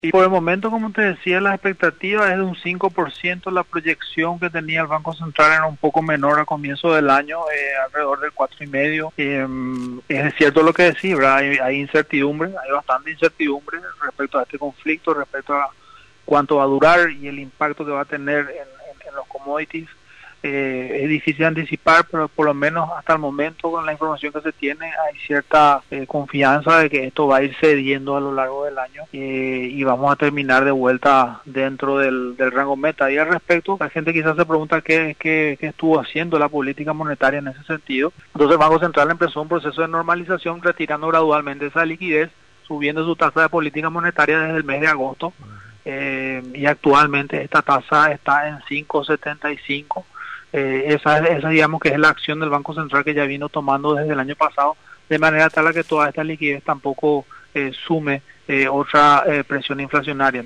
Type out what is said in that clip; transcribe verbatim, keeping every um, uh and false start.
Y por el momento, como te decía, la expectativa es de un cinco por ciento, la proyección que tenía el Banco Central era un poco menor a comienzo del año, eh, alrededor del cuatro coma cinco por ciento. Eh, es cierto lo que decís, ¿verdad? Hay, hay incertidumbre, hay bastante incertidumbre respecto a este conflicto, respecto a cuánto va a durar y el impacto que va a tener en, en, en los commodities. Eh, es difícil anticipar, pero por lo menos hasta el momento, con la información que se tiene, hay cierta eh, confianza de que esto va a ir cediendo a lo largo del año eh, y vamos a terminar de vuelta dentro del, del rango meta. Y al respecto, la gente quizás se pregunta qué, qué, qué estuvo haciendo la política monetaria en ese sentido. Entonces el Banco Central empezó un proceso de normalización, retirando gradualmente esa liquidez, subiendo su tasa de política monetaria desde el mes de agosto, eh, y actualmente esta tasa está en cinco coma setenta y cinco. Eh, esa, esa digamos que es la acción del Banco Central que ya vino tomando desde el año pasado, de manera tal a que toda esta liquidez tampoco eh, sume eh, otra eh, presión inflacionaria.